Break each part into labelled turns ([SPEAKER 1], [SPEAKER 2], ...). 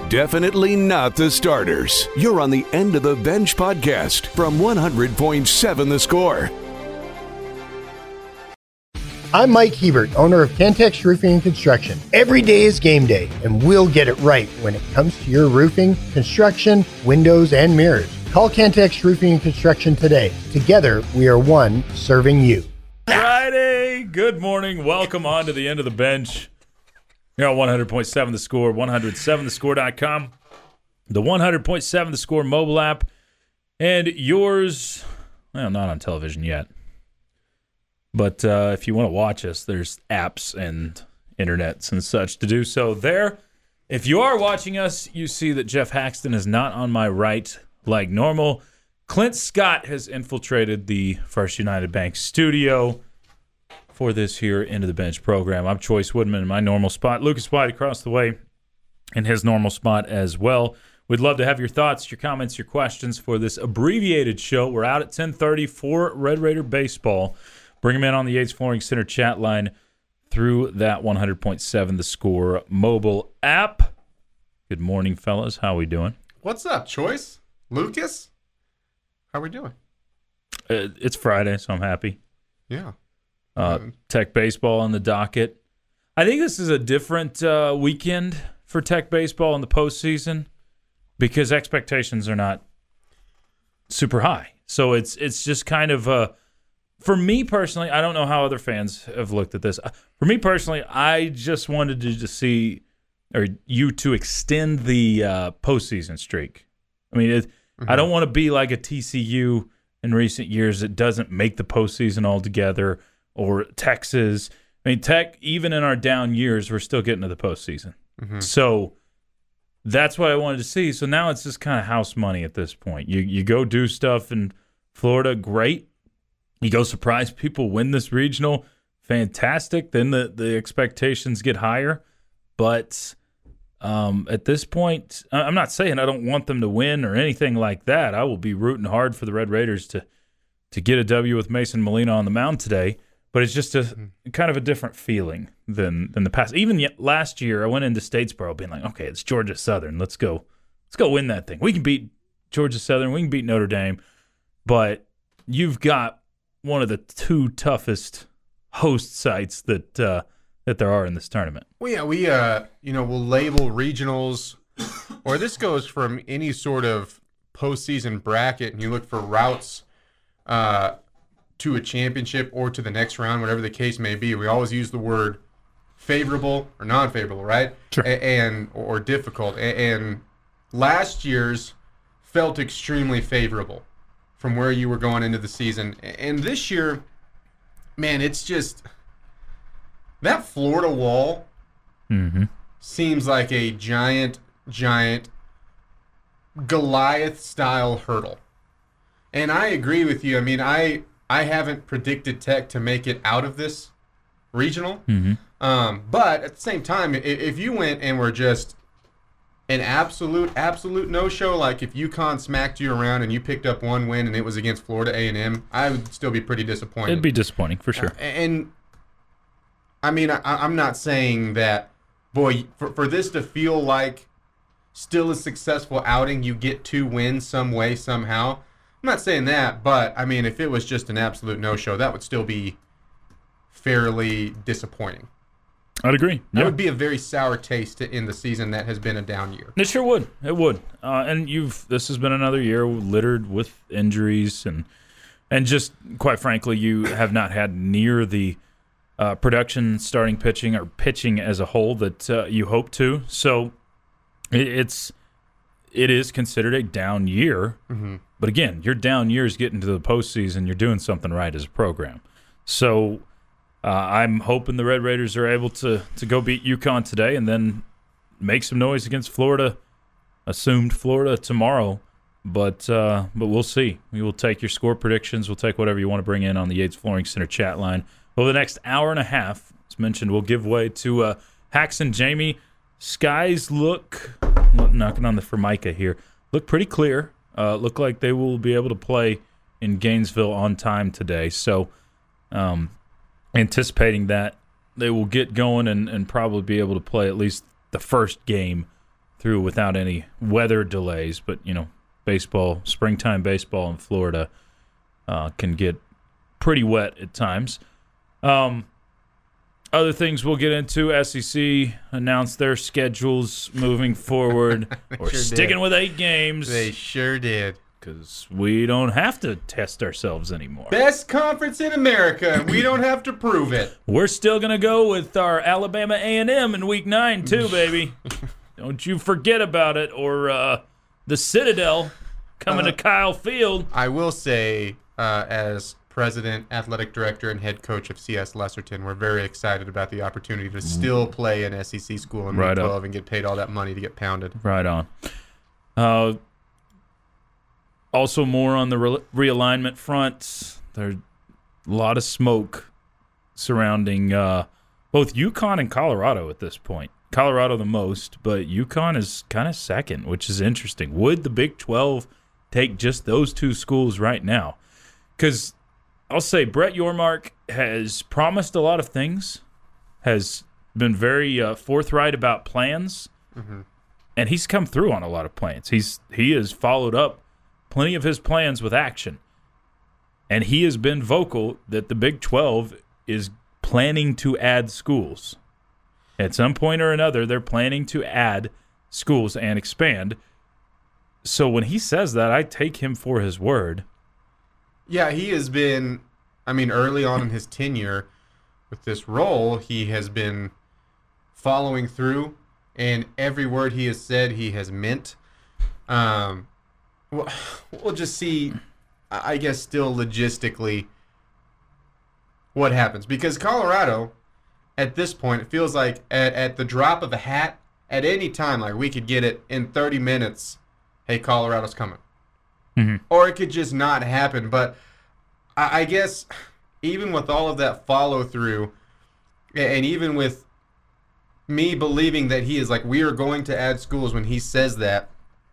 [SPEAKER 1] Definitely not the starters. You're on the End of the Bench podcast from 100.7 The Score.
[SPEAKER 2] I'm Mike Hebert, owner of Cantex Roofing and Construction. Every day is game day, and we'll get it right when it comes to your roofing, construction, windows, and mirrors. Call Cantex Roofing and Construction today. Together, we are one serving you.
[SPEAKER 3] Friday, good morning. Welcome on to the End of the Bench. You're on 100.7 The Score, 107thescore.com, the 100.7 The Score mobile app, and yours, well, not on television yet. But if you want to watch us, there's apps and internets and such to do so there. If you are watching us, you see that Jeff Haxton is not on my right like normal. Clint Scott has infiltrated the First United Bank studio for this here End of the Bench program. I'm Choice Woodman in my normal spot. Lucas White across the way in his normal spot as well. We'd love to have your thoughts, your comments, your questions for this abbreviated show. We're out at 10:30 for Red Raider baseball. Bring them in on the Yates Flooring Center chat line through that 100.7 The Score mobile app. Good morning, fellas. How we doing?
[SPEAKER 4] What's up, Choice? Lucas? How we doing?
[SPEAKER 3] It's Friday, so I'm happy.
[SPEAKER 4] Yeah.
[SPEAKER 3] Tech baseball on the docket. I think this is a different weekend for Tech baseball in the postseason because expectations are not super high. So it's just kind of for me personally, I don't know how other fans have looked at this. For me personally, I just wanted to just see you to extend the postseason streak. I mean, I don't want to be like a TCU in recent years that doesn't make the postseason altogether. Or Texas. I mean, Tech, even in our down years, we're still getting to the postseason. Mm-hmm. So that's what I wanted to see. So now it's just kind of house money at this point. You go do stuff in Florida, great. You go surprise people, win this regional, fantastic. Then the expectations get higher. But at this point, I'm not saying I don't want them to win or anything like that. I will be rooting hard for the Red Raiders to get a W with Mason Molina on the mound today. But it's just a kind of a different feeling than the past. Even last year, I went into Statesboro being like, okay, it's Georgia Southern. Let's go win that thing. We can beat Georgia Southern. We can beat Notre Dame. But you've got one of the two toughest host sites that there are in this tournament.
[SPEAKER 4] Well, yeah, we'll label regionals, or this goes from any sort of postseason bracket, and you look for routes to a championship or to the next round, whatever the case may be. We always use the word favorable or non-favorable, right?
[SPEAKER 3] Sure.
[SPEAKER 4] Or difficult. And last year's felt extremely favorable from where you were going into the season. And this year, man, it's just that Florida wall seems like a giant Goliath-style hurdle. And I agree with you. I mean, I haven't predicted Tech to make it out of this regional. But at the same time, if you went and were just an absolute no-show, like if UConn smacked you around and you picked up one win and it was against Florida A&M, I would still be pretty disappointed.
[SPEAKER 3] It'd be disappointing, for sure.
[SPEAKER 4] And, I mean, I'm not saying that, boy, for this to feel like still a successful outing, you get 2 wins some way, somehow. I'm not saying that, but, I mean, if it was just an absolute no-show, that would still be fairly disappointing.
[SPEAKER 3] I'd agree.
[SPEAKER 4] That would be a very sour taste to end the season that has been a down year.
[SPEAKER 3] It sure would. It would. And this has been another year littered with injuries, and just, quite frankly, you have not had near the production starting pitching or pitching as a whole that you hope to. So it is considered a down year. But again, your down years getting to the postseason, you're doing something right as a program. So I'm hoping the Red Raiders are able to go beat UConn today and then make some noise against Florida, assumed Florida tomorrow. But we'll see. We will take your score predictions. We'll take whatever you want to bring in on the Yates Flooring Center chat line. Over the next hour and a half, as mentioned, we'll give way to Hacks and Jamie. Skies look, knocking on the Formica here, look pretty clear. Look like they will be able to play in Gainesville on time today. So anticipating that they will get going and probably be able to play at least the first game through without any weather delays. But, baseball, springtime baseball in Florida can get pretty wet at times. Other things we'll get into, SEC announced their schedules moving forward. We're sticking with 8 games.
[SPEAKER 4] They sure did.
[SPEAKER 3] Because we don't have to test ourselves anymore.
[SPEAKER 4] Best conference in America. We don't have to prove it.
[SPEAKER 3] We're still going to go with our Alabama A&M in Week 9, too, baby. Don't you forget about it. Or the Citadel coming to Kyle Field.
[SPEAKER 4] I will say, as president, athletic director, and head coach of CS Lesserton, we're very excited about the opportunity to still play an SEC school in Week 12 and get paid all that money to get pounded.
[SPEAKER 3] Right on. Also, more on the realignment front. There's a lot of smoke surrounding both UConn and Colorado at this point. Colorado the most, but UConn is kind of second, which is interesting. Would the Big 12 take just those 2 schools right now? Because I'll say Brett Yormark has promised a lot of things, has been very forthright about plans, and he's come through on a lot of plans. He has followed up plenty of his plans with action, and he has been vocal that the Big 12 is planning to add schools. At some point or another, they're planning to add schools and expand. So when he says that, I take him for his word.
[SPEAKER 4] Yeah, he has been, early on in his tenure with this role, he has been following through, and every word he has said, he has meant. We'll just see, I guess, still logistically what happens. Because Colorado, at this point, it feels like at the drop of a hat, at any time, like we could get it in 30 minutes, hey, Colorado's coming. Or it could just not happen. But I guess even with all of that follow-through, and even with me believing that he is like, we are going to add schools when he says that,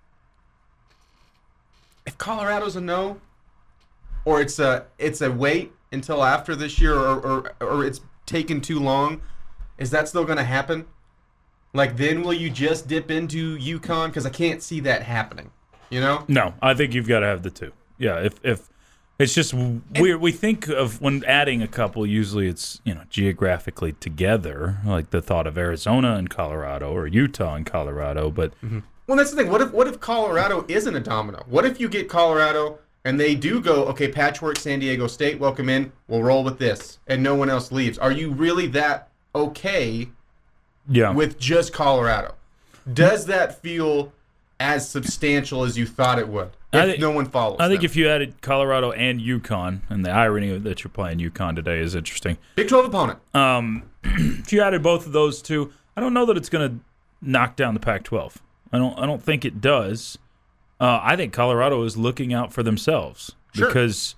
[SPEAKER 4] if Colorado's a no, or it's a wait until after this year, or it's taken too long, is that still going to happen? Like, then will you just dip into UConn? Because I can't see that happening.
[SPEAKER 3] No, I think you've got to have the 2. Yeah, if it's just weird. We think of when adding a couple, usually it's geographically together, like the thought of Arizona and Colorado or Utah and Colorado. But
[SPEAKER 4] well, that's the thing. What if Colorado isn't a domino? What if you get Colorado and they do go, okay, patchwork, San Diego State, welcome in, we'll roll with this, and no one else leaves? Are you really that okay with just Colorado? Does that feel as substantial as you thought it would if no one follows
[SPEAKER 3] I think if you added Colorado and UConn, and the irony that you're playing UConn today is interesting.
[SPEAKER 4] Big 12 opponent.
[SPEAKER 3] If you added both of those 2, I don't know that it's going to knock down the Pac-12. I don't think it does. I think Colorado is looking out for themselves because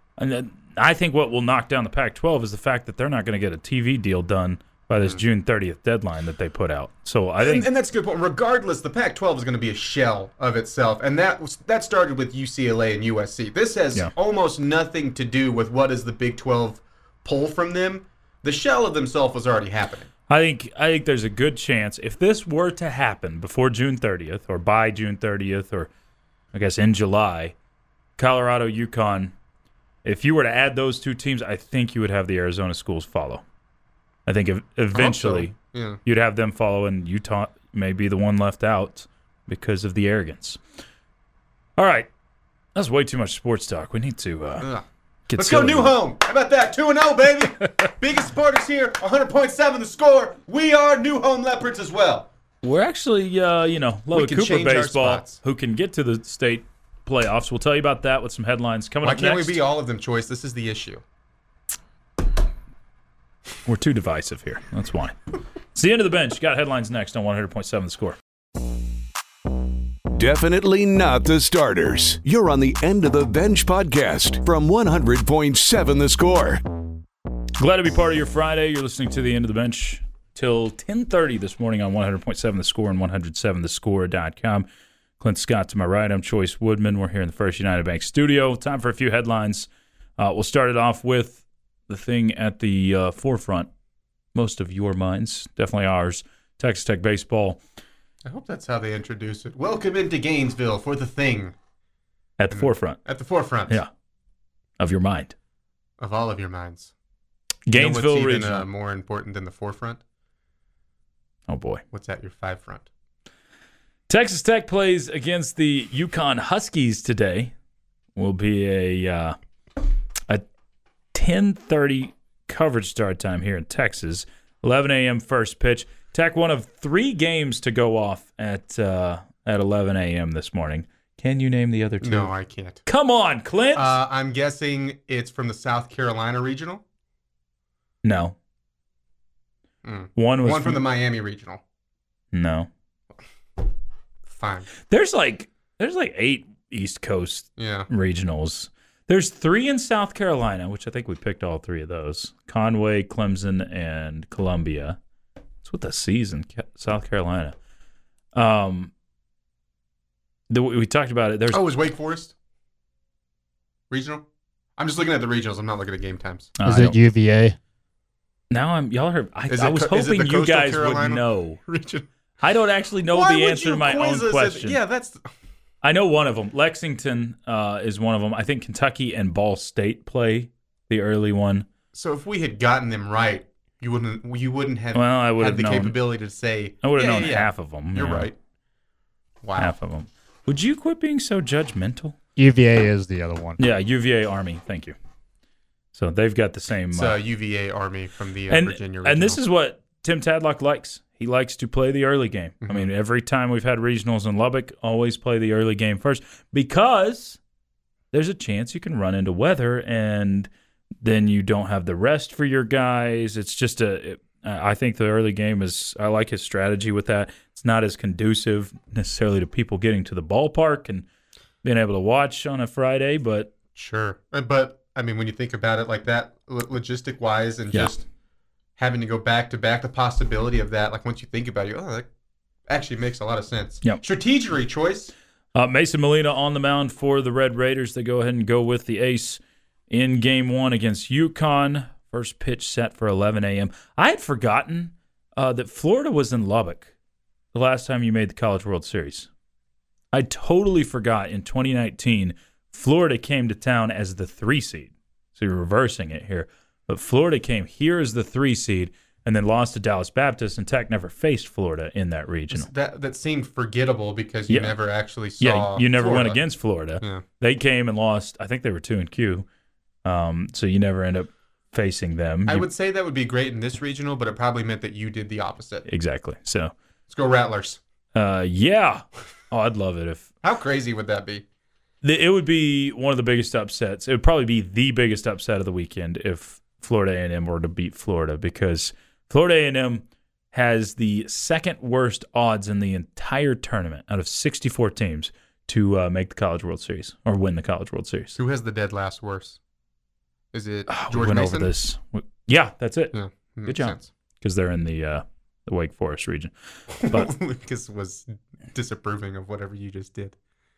[SPEAKER 3] I think what will knock down the Pac-12 is the fact that they're not going to get a TV deal done by this June 30th deadline that they put out. So I think,
[SPEAKER 4] and that's a good point. Regardless, the Pac-12 is going to be a shell of itself, and that started with UCLA and USC. This has almost nothing to do with what does the Big 12 pull from them. The shell of themselves was already happening.
[SPEAKER 3] I think there's a good chance if this were to happen before June 30th or by June 30th or I guess in July, Colorado, UConn, if you were to add those 2 teams, I think you would have the Arizona schools follow. I think eventually you'd have them follow, and Utah may be the one left out because of the arrogance. All right. That's way too much sports talk. We need to
[SPEAKER 4] let's go New Home. How about that? 2-0, baby. Biggest supporters here, 100.7 the score. We are New Home Leopards as well.
[SPEAKER 3] We're actually, Lubbock Cooper baseball, who can get to the state playoffs. We'll tell you about that with some headlines coming up next.
[SPEAKER 4] Why can't we be all of them, Choice? This is the issue.
[SPEAKER 3] We're too divisive here. That's why. It's the end of the bench. Got headlines next on 100.7 The Score.
[SPEAKER 1] Definitely not the starters. You're on the End of the Bench podcast from 100.7 The Score.
[SPEAKER 3] Glad to be part of your Friday. You're listening to the End of the Bench till 10:30 this morning on 100.7 The Score and 107thescore.com. Clint Scott to my right. I'm Choice Woodman. We're here in the First United Bank studio. Time for a few headlines. We'll start it off with the thing at the forefront, most of your minds, definitely ours, Texas Tech baseball
[SPEAKER 4] I hope that's how they introduce it. Welcome into Gainesville for the thing.
[SPEAKER 3] At the forefront.
[SPEAKER 4] At the forefront.
[SPEAKER 3] Yeah. Of your mind.
[SPEAKER 4] Of all of your minds.
[SPEAKER 3] Gainesville
[SPEAKER 4] what's
[SPEAKER 3] Regional.
[SPEAKER 4] even more important than the forefront?
[SPEAKER 3] Oh, boy.
[SPEAKER 4] What's at your five front?
[SPEAKER 3] Texas Tech plays against the UConn Huskies today. Will be a 10:30 coverage start time here in Texas. 11 a.m. first pitch. Tech, one of 3 games to go off at 11 a.m. this morning. Can you name the other 2?
[SPEAKER 4] No, I can't.
[SPEAKER 3] Come on, Clint.
[SPEAKER 4] I'm guessing it's from the South Carolina regional.
[SPEAKER 3] No. One was
[SPEAKER 4] from the Miami regional.
[SPEAKER 3] No.
[SPEAKER 4] Fine.
[SPEAKER 3] There's like 8 East Coast regionals. There's 3 in South Carolina, which I think we picked all 3 of those. Conway, Clemson, and Columbia. That's what the C's in South Carolina. We talked about it. There's
[SPEAKER 4] is Wake Forest regional? I'm just looking at the regionals. I'm not looking at game times.
[SPEAKER 5] Is it UVA?
[SPEAKER 3] Now y'all heard. I was hoping you guys would know.
[SPEAKER 4] Region?
[SPEAKER 3] I don't actually know the answer to my own question.
[SPEAKER 4] Yeah, that's.
[SPEAKER 3] I know one of them. Lexington is one of them. I think Kentucky and Ball State play the early one.
[SPEAKER 4] So if we had gotten them right, you wouldn't have
[SPEAKER 3] I would
[SPEAKER 4] had
[SPEAKER 3] have
[SPEAKER 4] the
[SPEAKER 3] known.
[SPEAKER 4] capability to say.
[SPEAKER 3] I would have known half of them.
[SPEAKER 4] You're right. Wow.
[SPEAKER 3] Half of them. Would you quit being so judgmental?
[SPEAKER 5] UVA is the other one.
[SPEAKER 3] Yeah, UVA Army. Thank you. So they've got the same.
[SPEAKER 4] It's UVA Army from the Virginia regional.
[SPEAKER 3] And this is what Tim Tadlock likes. He likes to play the early game.
[SPEAKER 4] Mm-hmm.
[SPEAKER 3] I mean, every time we've had regionals in Lubbock, always play the early game first because there's a chance you can run into weather and then you don't have the rest for your guys. It's just I think the early game I like his strategy with that. It's not as conducive necessarily to people getting to the ballpark and being able to watch on a Friday, but.
[SPEAKER 4] Sure. But, I mean, when you think about it like that, logistic-wise and just having to go back-to-back, the possibility of that, like once you think about it, that actually makes a lot of sense.
[SPEAKER 3] Yep.
[SPEAKER 4] Strategery choice.
[SPEAKER 3] Mason Molina on the mound for the Red Raiders. They go ahead and go with the ace in Game 1 against UConn. First pitch set for 11 a.m. I had forgotten that Florida was in Lubbock the last time you made the College World Series. I totally forgot in 2019, Florida came to town as the 3 seed. So you're reversing it here. But Florida came here as the 3 seed and then lost to Dallas Baptist, and Tech never faced Florida in that regional.
[SPEAKER 4] That seemed forgettable because you never actually saw
[SPEAKER 3] you never
[SPEAKER 4] Florida.
[SPEAKER 3] went against Florida.
[SPEAKER 4] Yeah.
[SPEAKER 3] They came and lost. I think they were 2-Q. So you never end up facing them.
[SPEAKER 4] I would say that would be great in this regional, but it probably meant that you did the opposite.
[SPEAKER 3] Exactly. So
[SPEAKER 4] let's go Rattlers.
[SPEAKER 3] Yeah. Oh, I'd love it if.
[SPEAKER 4] How crazy would that be?
[SPEAKER 3] It would be one of the biggest upsets. It would probably be the biggest upset of the weekend if Florida A&M were to beat Florida, because Florida A&M has the second worst odds in the entire tournament out of 64 teams to make the College World Series or win the College World Series.
[SPEAKER 4] Who has the dead last worse? Is it George
[SPEAKER 3] we went
[SPEAKER 4] Mason?
[SPEAKER 3] over this. Yeah, that's it.
[SPEAKER 4] Yeah,
[SPEAKER 3] good job. Because they're in the Wake Forest region. But
[SPEAKER 4] Lucas was disapproving of whatever you just did.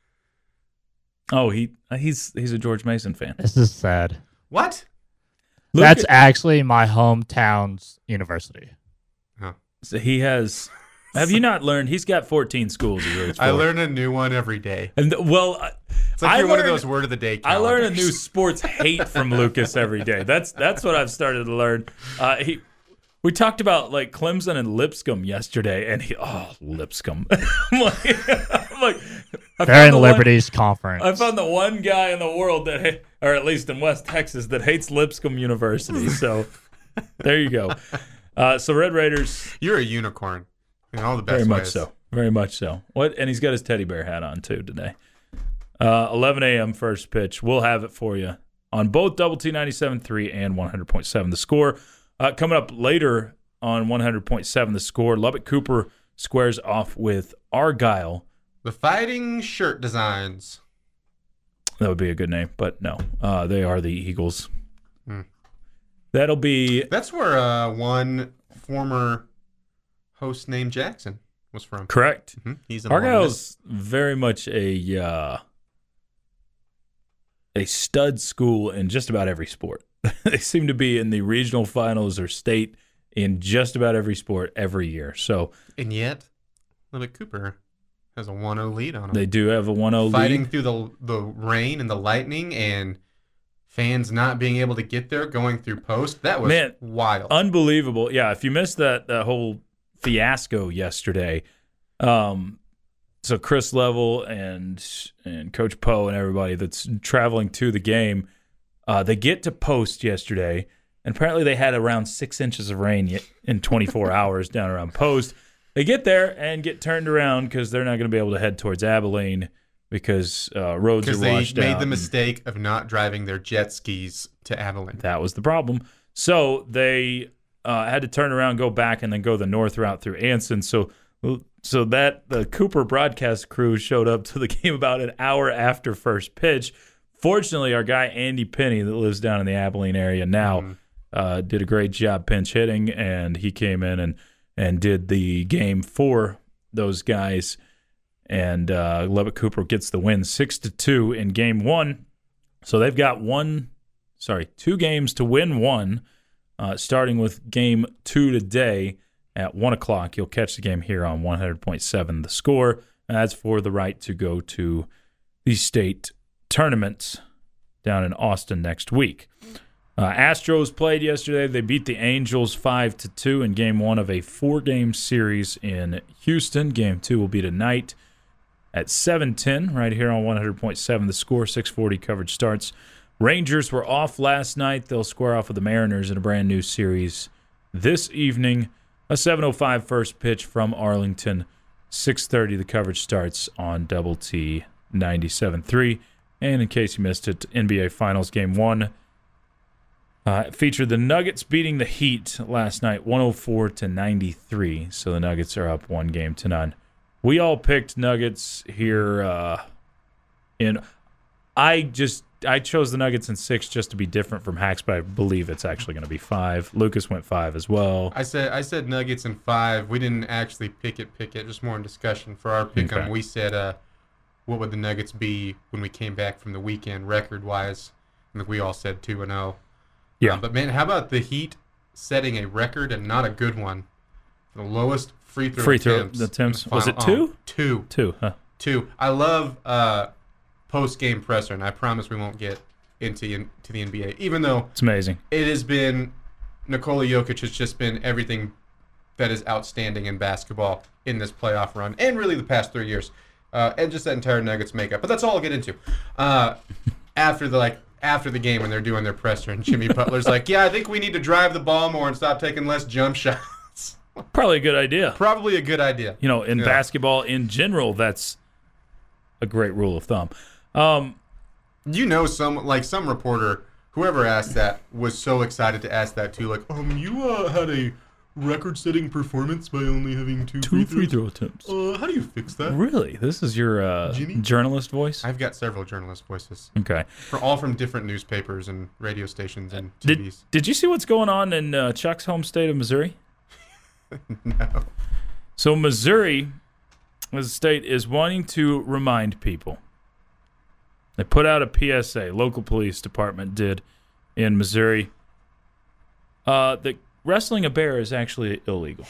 [SPEAKER 3] Oh, he's a George Mason fan.
[SPEAKER 5] This is sad.
[SPEAKER 4] What?
[SPEAKER 5] That's actually my hometown's university.
[SPEAKER 4] Huh.
[SPEAKER 3] So he has. Have you not learned? He's got 14 schools he roots for.
[SPEAKER 4] I learn a new one every day.
[SPEAKER 3] And
[SPEAKER 4] it's like you're one of those word of the day calendars.
[SPEAKER 3] I learn a new sports hate from Lucas every day. That's what I've started to learn. We talked about like Clemson and Lipscomb yesterday, and Lipscomb. I'm like
[SPEAKER 5] they're in Liberty's conference.
[SPEAKER 3] I found the one guy in the world that, or at least in West Texas, that hates Lipscomb University. So there you go. So Red Raiders.
[SPEAKER 4] You're a unicorn in all the best ways.
[SPEAKER 3] Very much so. Very much so. What? And he's got his teddy bear hat on too today. 11 a.m. first pitch. We'll have it for you on both Double T 97.3 and 100.7 The Score. Coming up later on 100.7 The Score, Lubbock Cooper squares off with Argyle.
[SPEAKER 4] The Fighting Shirt Designs.
[SPEAKER 3] That would be a good name, but no. They are the Eagles.
[SPEAKER 4] That'll be... That's where one former host named Jackson was from.
[SPEAKER 3] Correct.
[SPEAKER 4] Mm-hmm. He's
[SPEAKER 3] Argyle's very much a stud school in just about every sport. They seem to be in the regional finals or state in just about every sport every year. So,
[SPEAKER 4] and yet, Lubbock Cooper has a 1-0 lead on them.
[SPEAKER 3] They do have a 1-0 lead.
[SPEAKER 4] Fighting through the rain and the lightning and fans not being able to get there, going through post. That was wild.
[SPEAKER 3] Unbelievable. Yeah, if you missed that whole fiasco yesterday, so Chris Level and Coach Poe and everybody that's traveling to the game, they get to post yesterday, and apparently they had around 6 inches of rain in 24 hours down around post. They get there and get turned around because they're not going to be able to head towards Abilene because roads are washed out.
[SPEAKER 4] Because they made the mistake of not driving their jet skis to Abilene.
[SPEAKER 3] That was the problem. So they had to turn around, go back, and then go the north route through Anson. So that the Cooper broadcast crew showed up to the game about an hour after first pitch. Fortunately, our guy Andy Penny that lives down in the Abilene area now did a great job pinch hitting, and he came in and did the game for those guys. And Lubbock Cooper gets the win 6-2 in game one. So they've got 2 games to win one, starting with game 2 today at 1 o'clock. You'll catch the game here on 100.7 The Score. And that's for the right to go to the state tournament down in Austin next week. Astros played yesterday. They beat the Angels 5-2 in game 1 of a 4-game series in Houston. Game 2 will be tonight at 7:10 right here on 100.7 The Score. 6:40 coverage starts. Rangers were off last night. They'll square off with the Mariners in a brand new series this evening. A 7:05 first pitch from Arlington. 6:30 the coverage starts on Double T 97.3. And in case you missed it, NBA Finals Game 1 featured the Nuggets beating the Heat last night, 104-93. So the Nuggets are up 1-0. We all picked Nuggets here. I chose the Nuggets in 6 just to be different from Hacks, but I believe it's actually going to be 5. Lucas went 5 as well.
[SPEAKER 4] I said Nuggets in 5. We didn't actually pick it, just more in discussion. For our pick 'em, we said what would the Nuggets be when we came back from the weekend record-wise? I think we all said 2-0.
[SPEAKER 3] Yeah.
[SPEAKER 4] But, man, how about the Heat setting a record and not a good one? The lowest free throw attempts.
[SPEAKER 3] Was it 2?
[SPEAKER 4] 2.
[SPEAKER 3] 2, huh?
[SPEAKER 4] 2. I love post-game presser, and I promise we won't get into the NBA, even though
[SPEAKER 3] it's amazing.
[SPEAKER 4] It has been Nikola Jokic has just been everything that is outstanding in basketball in this playoff run, and really the past 3 years, and just that entire Nuggets makeup. But that's all I'll get into. After the game when they're doing their presser, and Jimmy Butler's like, "Yeah, I think we need to drive the ball more and stop taking less jump shots."
[SPEAKER 3] Probably a good idea.
[SPEAKER 4] Probably a good idea.
[SPEAKER 3] You know, in basketball in general, that's a great rule of thumb.
[SPEAKER 4] Some reporter, whoever asked that, was so excited to ask that too. Like, you had a record-setting performance by only having 2
[SPEAKER 3] free throw attempts.
[SPEAKER 4] How do you fix that?
[SPEAKER 3] Really? This is your journalist voice?
[SPEAKER 4] I've got several journalist voices.
[SPEAKER 3] Okay.
[SPEAKER 4] All from different newspapers and radio stations and TVs.
[SPEAKER 3] Did you see what's going on in Chuck's home state of Missouri?
[SPEAKER 4] No.
[SPEAKER 3] So Missouri, as a state, is wanting to remind people. They put out a PSA, local police department did in Missouri, that wrestling a bear is actually illegal.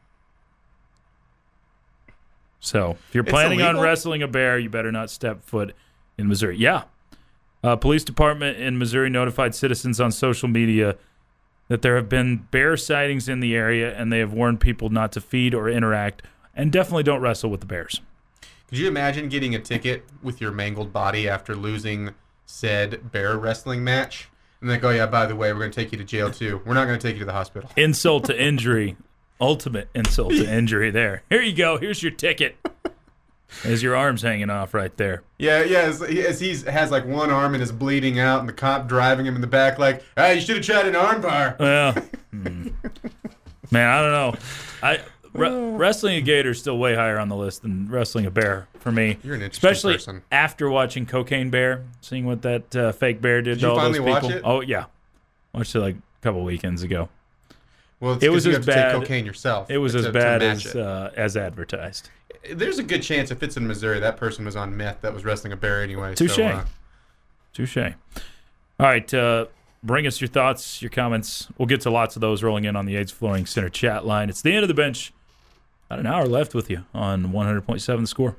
[SPEAKER 3] So if you're planning on wrestling a bear, you better not step foot in Missouri. Yeah. Police department in Missouri notified citizens on social media that there have been bear sightings in the area, and they have warned people not to feed or interact, and definitely don't wrestle with the bears.
[SPEAKER 4] Could you imagine getting a ticket with your mangled body after losing said bear wrestling match? And they go, yeah, by the way, we're going to take you to jail too. We're not going to take you to the hospital.
[SPEAKER 3] Insult to injury. Ultimate insult to injury there. Here you go. Here's your ticket. As your arm's hanging off right there.
[SPEAKER 4] Yeah. As he has like one arm and is bleeding out, and the cop driving him in the back like, hey, you should have tried an arm bar.
[SPEAKER 3] Well, man, I don't know. Wrestling a gator is still way higher on the list than wrestling a bear for me.
[SPEAKER 4] You're an interesting
[SPEAKER 3] especially
[SPEAKER 4] person.
[SPEAKER 3] After watching Cocaine Bear, seeing what that fake bear did to all those people.
[SPEAKER 4] Did you finally watch it?
[SPEAKER 3] Oh, yeah. Watched it like a couple weekends ago.
[SPEAKER 4] Well, it was as bad. Take cocaine yourself.
[SPEAKER 3] It was as bad as advertised.
[SPEAKER 4] There's a good chance if it's in Missouri, that person was on meth that was wrestling a bear anyway.
[SPEAKER 3] Touche. Touche. All right, bring us your thoughts, your comments. We'll get to lots of those rolling in on the Yates Flooring Center chat line. It's the end of the bench About an hour left with you on 100.7 The Score.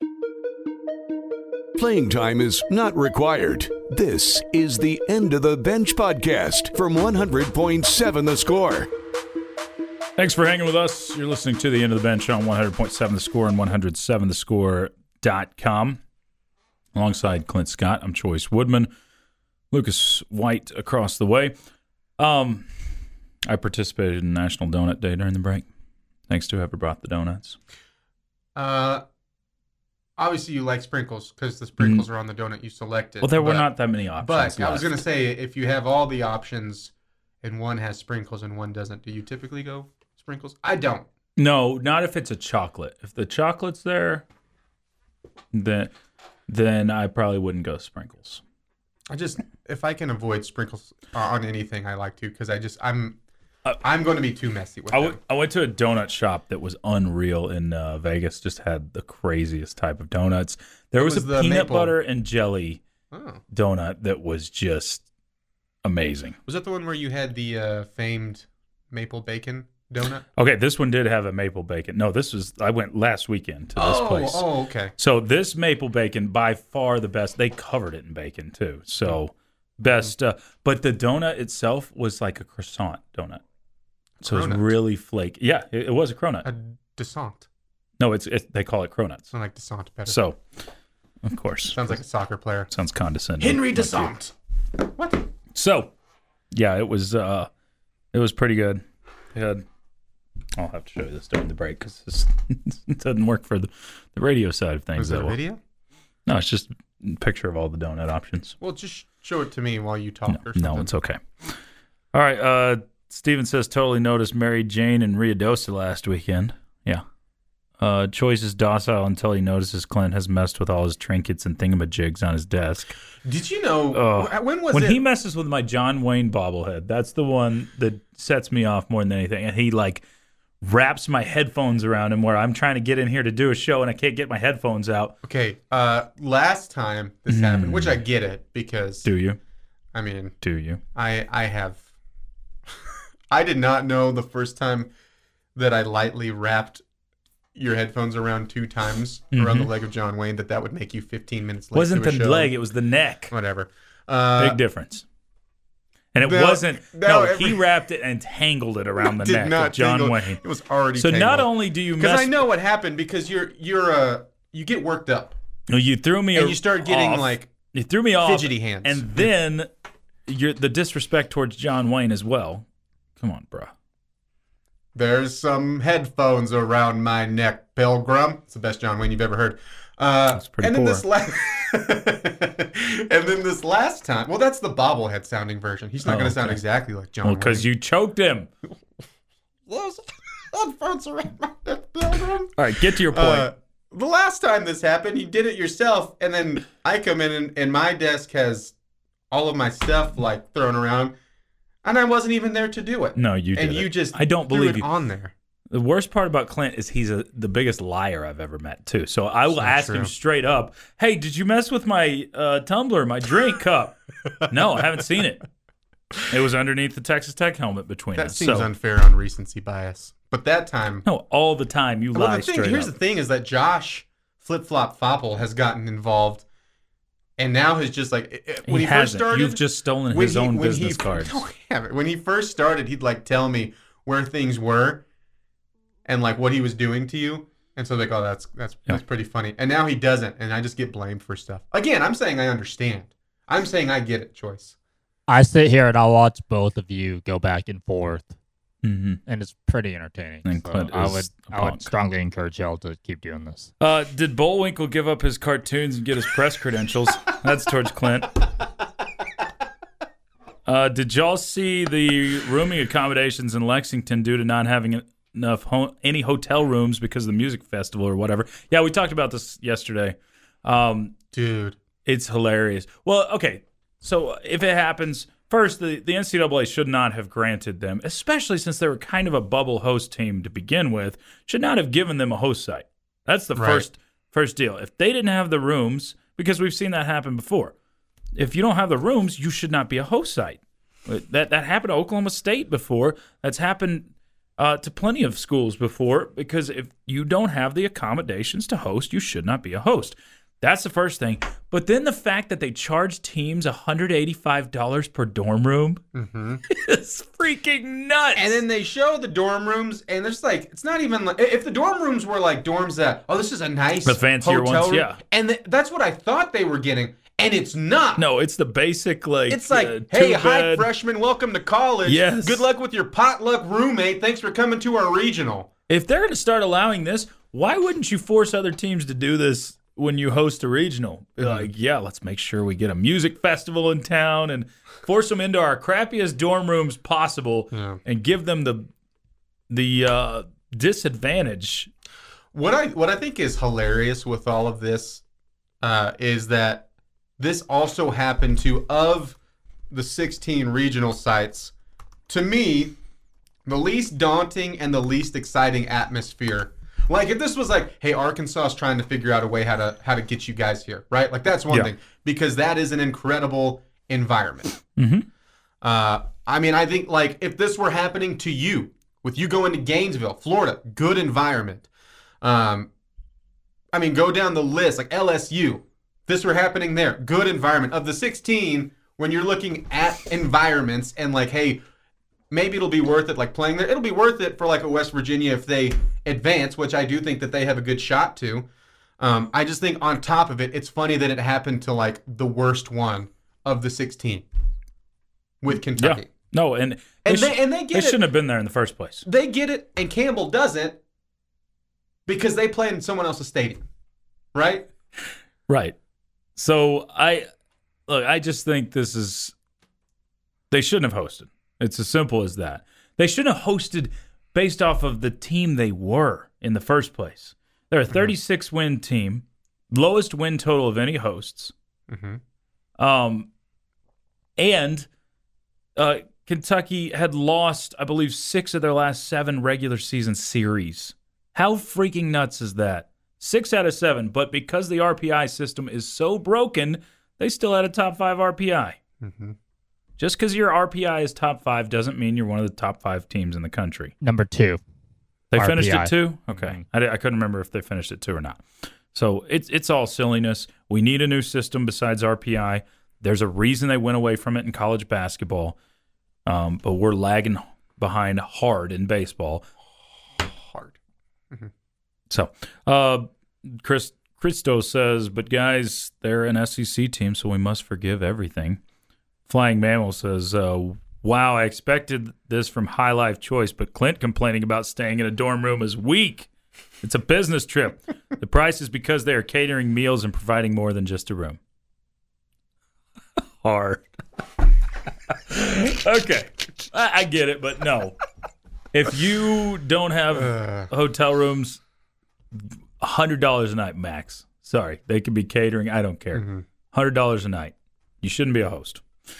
[SPEAKER 1] Playing time is not required. This is the End of the Bench podcast from 100.7 The Score.
[SPEAKER 3] Thanks for hanging with us. You're listening to the End of the Bench on 100.7 The Score and 107thescore.com. Alongside Clint Scott, I'm Choice Woodman. Lucas White across the way. I participated in National Donut Day during the break. Thanks to whoever brought the donuts.
[SPEAKER 4] Obviously, you like sprinkles because the sprinkles are on the donut you selected.
[SPEAKER 3] Well, there were not that many options.
[SPEAKER 4] But I was going to say, if you have all the options and one has sprinkles and one doesn't, do you typically go sprinkles? I don't.
[SPEAKER 3] No, not if it's a chocolate. If the chocolate's there, then I probably wouldn't go sprinkles.
[SPEAKER 4] If I can avoid sprinkles on anything, I like to because I'm going to be too messy with them.
[SPEAKER 3] I went to a donut shop that was unreal in Vegas. Just had the craziest type of donuts. There was a peanut butter and jelly donut that was just amazing.
[SPEAKER 4] Was that the one where you had the famed maple bacon donut?
[SPEAKER 3] Okay, this one did have a maple bacon. No, I went last weekend to this place.
[SPEAKER 4] Oh, okay.
[SPEAKER 3] So this maple bacon, by far the best. They covered it in bacon too. So best. But the donut itself was like a croissant donut. So it was really flaky. Yeah, it was a cronut.
[SPEAKER 4] A descent.
[SPEAKER 3] No, they call it cronuts.
[SPEAKER 4] I like descent better.
[SPEAKER 3] So, of course.
[SPEAKER 4] Sounds like a soccer player.
[SPEAKER 3] Sounds condescending.
[SPEAKER 4] Henry Descent. What?
[SPEAKER 3] So, yeah, it was pretty good. I'll have to show you this during the break because it doesn't work for the radio side of things.
[SPEAKER 4] Was it a video?
[SPEAKER 3] No, it's just a picture of all the donut options.
[SPEAKER 4] Well, just show it to me while you talk or something.
[SPEAKER 3] No, it's okay. All right, Steven says, totally noticed Mary Jane and Ruidoso last weekend. Yeah. Choice is docile until he notices Clint has messed with all his trinkets and thingamajigs on his desk.
[SPEAKER 4] Did you know, when
[SPEAKER 3] he messes with my John Wayne bobblehead, that's the one that sets me off more than anything. And he, wraps my headphones around him where I'm trying to get in here to do a show and I can't get my headphones out.
[SPEAKER 4] Okay, last time this happened, which I get it because...
[SPEAKER 3] Do you?
[SPEAKER 4] I mean...
[SPEAKER 3] Do you?
[SPEAKER 4] I have... I did not know the first time that I lightly wrapped your headphones around 2 times around the leg of John Wayne that would make you 15 minutes late.
[SPEAKER 3] Wasn't the leg, it was the neck.
[SPEAKER 4] Whatever.
[SPEAKER 3] Big difference. And it wasn't... he wrapped it and tangled it around the neck of John Wayne.
[SPEAKER 4] It was already
[SPEAKER 3] So
[SPEAKER 4] tangled.
[SPEAKER 3] not only do you mess...
[SPEAKER 4] Because I know what happened because you get worked up.
[SPEAKER 3] You threw me
[SPEAKER 4] and you start getting
[SPEAKER 3] you threw me off,
[SPEAKER 4] fidgety hands.
[SPEAKER 3] And then the disrespect towards John Wayne as well. Come on, bro.
[SPEAKER 4] There's some headphones around my neck, Pilgrim. It's the best John Wayne you've ever heard.
[SPEAKER 3] That's pretty poor.
[SPEAKER 4] And then this last time, well, that's the bobblehead sounding version. He's not going to sound exactly like John Wayne.
[SPEAKER 3] Because you choked him.
[SPEAKER 4] Those headphones around my neck, Pilgrim.
[SPEAKER 3] All right, get to your point.
[SPEAKER 4] The last time this happened, you did it yourself, and then I come in and my desk has all of my stuff thrown around. And I wasn't even there to do it.
[SPEAKER 3] No, you did.
[SPEAKER 4] And you just
[SPEAKER 3] I don't believe you
[SPEAKER 4] on there.
[SPEAKER 3] The worst part about Clint is he's the biggest liar I've ever met, too. So I will ask him straight up, hey, did you mess with my tumbler, my drink cup? No, I haven't seen it. It was underneath the Texas Tech helmet between us.
[SPEAKER 4] That seems unfair on recency bias. But that time...
[SPEAKER 3] No, all the time you lie straight up.
[SPEAKER 4] Here's the thing is that Josh Flip-Flop Fopple has gotten involved and now has just when he first started...
[SPEAKER 3] You've just stolen his own business cards.
[SPEAKER 4] No, I haven't. When he first started, he'd tell me where things were and what he was doing to you. And so that's pretty funny. And now he doesn't, and I just get blamed for stuff. Again, I'm saying I understand. I'm saying I get it, Choice.
[SPEAKER 5] I sit here and I'll watch both of you go back and forth. And it's pretty entertaining.
[SPEAKER 3] And
[SPEAKER 5] so I would strongly encourage y'all to keep doing this.
[SPEAKER 3] Did Bullwinkle give up his cartoons and get his press credentials? That's towards Clint. Did y'all see the rooming accommodations in Lexington due to not having enough any hotel rooms because of the music festival or whatever? Yeah, we talked about this yesterday.
[SPEAKER 4] Dude.
[SPEAKER 3] It's hilarious. Well, okay, so if it happens... First, the NCAA should not have granted them, especially since they were kind of a bubble host team to begin with, should not have given them a host site. That's the first deal. If they didn't have the rooms, because we've seen that happen before, if you don't have the rooms, you should not be a host site. That happened to Oklahoma State before. That's happened to plenty of schools before, because if you don't have the accommodations to host, you should not be a host. That's the first thing. But then the fact that they charge teams $185 per dorm room is freaking nuts.
[SPEAKER 4] And then they show the dorm rooms, and there's like, it's not even like, if the dorm rooms were like dorms that, this is a nice
[SPEAKER 3] the fancier
[SPEAKER 4] hotel
[SPEAKER 3] ones,
[SPEAKER 4] room,
[SPEAKER 3] yeah.
[SPEAKER 4] And that's what I thought they were getting, and it's not.
[SPEAKER 3] No, it's the basic, like,
[SPEAKER 4] it's like, hey, hi,
[SPEAKER 3] two-bed.
[SPEAKER 4] freshman, welcome to college.
[SPEAKER 3] Yes.
[SPEAKER 4] Good luck with your potluck roommate. Thanks for coming to our regional.
[SPEAKER 3] If they're going to start allowing this, why wouldn't you force other teams to do this when you host a regional? Be like, yeah, let's make sure we get a music festival in town and force them into our crappiest dorm rooms possible and give them the disadvantage.
[SPEAKER 4] What I think is hilarious with all of this is that this also happened to, of the 16 regional sites, to me, the least daunting and the least exciting atmosphere. Like, if this was like, hey, Arkansas is trying to figure out a way how to get you guys here, right? Like, that's one thing, because that is an incredible environment. I mean, I think, like, if this were happening to you, with you going to Gainesville, Florida, good environment. I mean, go down the list, like LSU, if this were happening there, good environment. Of the 16, when you're looking at environments and like, hey, maybe it'll be worth it, like playing there. It'll be worth it for like a West Virginia if they advance, which I do think that they have a good shot to. I just think on top of it, it's funny that it happened to like the worst one of the 16 with Kentucky.
[SPEAKER 3] Yeah. No, and
[SPEAKER 4] they get
[SPEAKER 3] they
[SPEAKER 4] it.
[SPEAKER 3] shouldn't have been there in the first place.
[SPEAKER 4] They get it, and Campbell doesn't because they play in someone else's stadium, right?
[SPEAKER 3] Right. So I just think this is, they shouldn't have hosted. It's as simple as that. They shouldn't have hosted based off of the team they were in the first place. They're a 36-win team, lowest win total of any hosts. And Kentucky had lost, I believe, 6 of their last 7 regular season series. How freaking nuts is that? 6 out of 7, but because the RPI system is so broken, they still had a top 5 RPI. Just because your RPI is top 5 doesn't mean you're one of the top 5 teams in the country.
[SPEAKER 5] Number 2.
[SPEAKER 3] They
[SPEAKER 5] RPI.
[SPEAKER 3] finished at 2? Okay. I couldn't remember if they finished at 2 or not. So it's all silliness. We need a new system besides RPI. There's a reason they went away from it in college basketball, but we're lagging behind hard in baseball.
[SPEAKER 4] Hard.
[SPEAKER 3] So, Christo says, but guys, they're an SEC team, so we must forgive everything. Flying Mammal says, wow, I expected this from High Life Choice, but Clint complaining about staying in a dorm room is weak. It's a business trip. The price is because they are catering meals and providing more than just a room. Hard. Okay. I get it, but no. If you don't have hotel rooms, $100 a night max. Sorry, they could be catering. I don't care. $100 a night. You shouldn't be a host.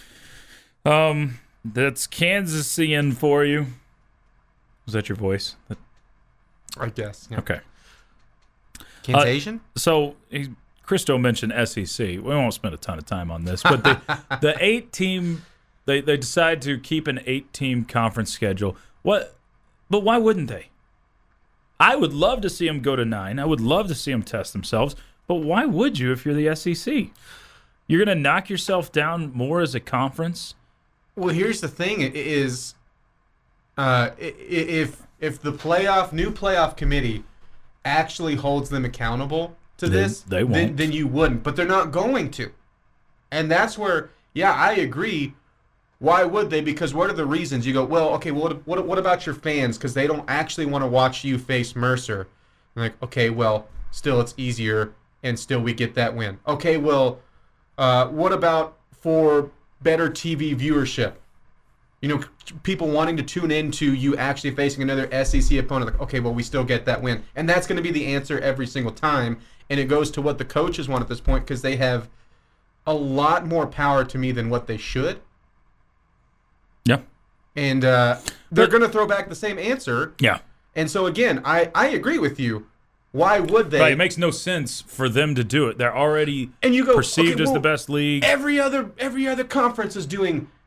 [SPEAKER 3] That's Kansasian for you. Was that your voice?
[SPEAKER 4] I guess. Yeah.
[SPEAKER 3] Okay.
[SPEAKER 4] Kansasian?
[SPEAKER 3] So Christo mentioned SEC. We won't spend a ton of time on this, but the 8-team, they decide to keep an 8-team conference schedule. But why wouldn't they? I would love to see them go to 9. I would love to see them test themselves. But why would you if you're the SEC? You're going to knock yourself down more as a conference?
[SPEAKER 4] Well, here's the thing: is if the new playoff committee actually holds them accountable to this,
[SPEAKER 3] they won't.
[SPEAKER 4] Then you wouldn't. But they're not going to, and that's where, yeah, I agree. Why would they? Because what are the reasons? You go, well, okay, what about your fans? Because they don't actually want to watch you face Mercer. I'm like, okay, well, still it's easier, and still we get that win. Okay, well, what about for better TV viewership? You know, people wanting to tune into you actually facing another SEC opponent. Like, okay, well, we still get that win. And that's going to be the answer every single time. And it goes to what the coaches want at this point, because they have a lot more power to me than what they should.
[SPEAKER 3] Yeah.
[SPEAKER 4] And they're going to throw back the same answer.
[SPEAKER 3] Yeah.
[SPEAKER 4] And so, again, I agree with you. Why would they?
[SPEAKER 3] Right, it makes no sense for them to do it. They're already
[SPEAKER 4] perceived
[SPEAKER 3] as the best league.
[SPEAKER 4] Every other conference is doing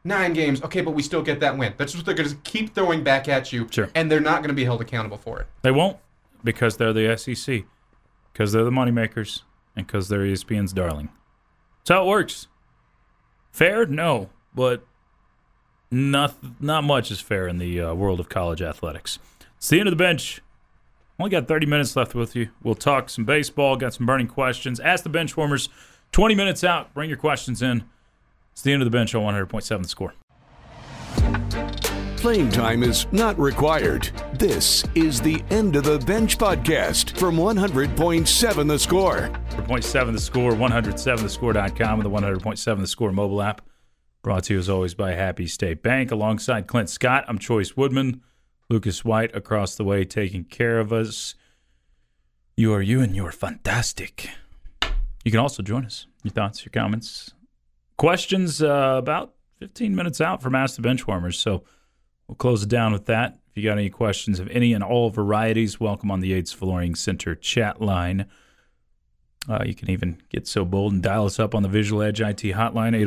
[SPEAKER 4] 9 games. Okay, but we still get that win. That's what they're going to keep throwing back at you.
[SPEAKER 3] Sure.
[SPEAKER 4] And they're not going to be held accountable for it.
[SPEAKER 3] They won't, because they're the SEC, because they're the moneymakers, and because they're ESPN's darling. That's how it works. Fair? No, but not much is fair in the world of college athletics. It's the end of the bench. Only got 30 minutes left with you. We'll talk some baseball, got some burning questions. Ask the bench warmers. 20 minutes out. Bring your questions in. It's the end of the bench on 100.7 The Score.
[SPEAKER 1] Playing time is not required. This is the End of the Bench podcast from 100.7 The Score.
[SPEAKER 3] 100.7 The Score, 107thescore.com, and the 100.7 The Score mobile app. Brought to you as always by Happy State Bank. Alongside Clint Scott, I'm Choice Woodman. Lucas White across the way taking care of us. You are you, and you are fantastic. You can also join us. Your thoughts, your comments, questions about 15 minutes out from Ask the Benchwarmers. So we'll close it down with that. If you got any questions of any and all varieties, welcome on the Yates Flooring Center chat line. You can even get so bold and dial us up on the Visual Edge IT hotline,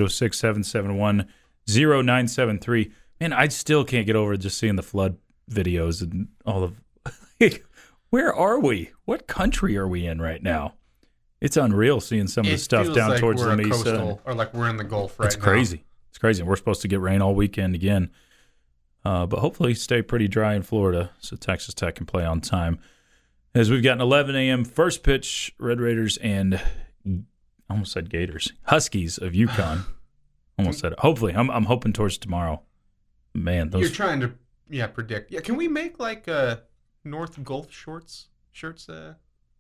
[SPEAKER 3] 806-771-0973. Man, I still can't get over just seeing the flood videos and all of where are we? What country are we in right now? It's unreal seeing some of the stuff down
[SPEAKER 4] like
[SPEAKER 3] towards
[SPEAKER 4] we're
[SPEAKER 3] the
[SPEAKER 4] a
[SPEAKER 3] Mesa.
[SPEAKER 4] coastal, or like we're in the Gulf right now.
[SPEAKER 3] It's crazy. It's crazy. And we're supposed to get rain all weekend again. But hopefully stay pretty dry in Florida so Texas Tech can play on time. As we've got an 11 a.m. first pitch, Red Raiders and I almost said Gators. Huskies of UConn. Almost said it. Hopefully. I'm hoping towards tomorrow. Man, those...
[SPEAKER 4] You're trying to predict. Yeah, can we make like North Gulf shirts?
[SPEAKER 3] Say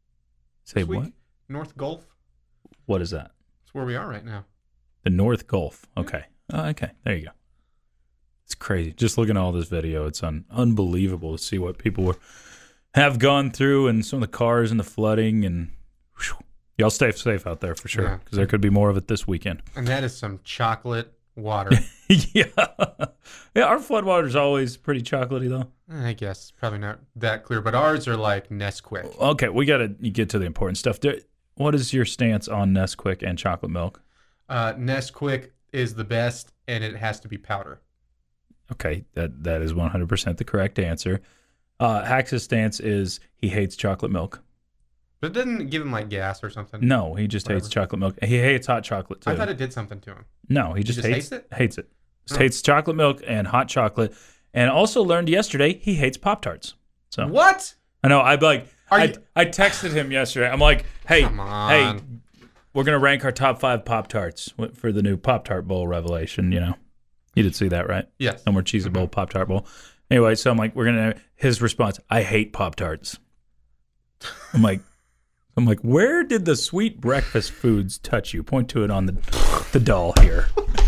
[SPEAKER 4] this
[SPEAKER 3] what?
[SPEAKER 4] week? North Gulf?
[SPEAKER 3] What is that?
[SPEAKER 4] That's where we are right now.
[SPEAKER 3] The North Gulf. Okay. Okay. There you go. It's crazy. Just looking at all this video, it's unbelievable to see what people have gone through and some of the cars and the flooding. And whew, y'all stay safe out there for sure, because there could be more of it this weekend.
[SPEAKER 4] And that is some chocolate water.
[SPEAKER 3] Yeah. Our floodwater is always pretty chocolatey, though.
[SPEAKER 4] I guess probably not that clear, but ours are like Nesquik.
[SPEAKER 3] Okay, we got to get to the important stuff. What is your stance on Nesquik and chocolate milk?
[SPEAKER 4] Nesquik is the best, and it has to be powder.
[SPEAKER 3] Okay, that is 100% the correct answer. Hax's stance is he hates chocolate milk.
[SPEAKER 4] But it didn't give him like gas or something.
[SPEAKER 3] No, he just hates chocolate milk. He hates hot chocolate too.
[SPEAKER 4] I thought it did something to him.
[SPEAKER 3] No, he just hates
[SPEAKER 4] it.
[SPEAKER 3] Hates it. Just hates chocolate milk and hot chocolate. And also learned yesterday he hates Pop-Tarts. So
[SPEAKER 4] what?
[SPEAKER 3] I know. I texted him yesterday. I'm like, hey, we're gonna rank our top 5 Pop-Tarts for the new Pop-Tart Bowl revelation. You know, you did see that, right?
[SPEAKER 4] Yes.
[SPEAKER 3] No more Cheez-It Bowl, Pop-Tart Bowl. Anyway, so I'm like, his response, I hate Pop-Tarts. I'm like, where did the sweet breakfast foods touch you? Point to it on the doll here.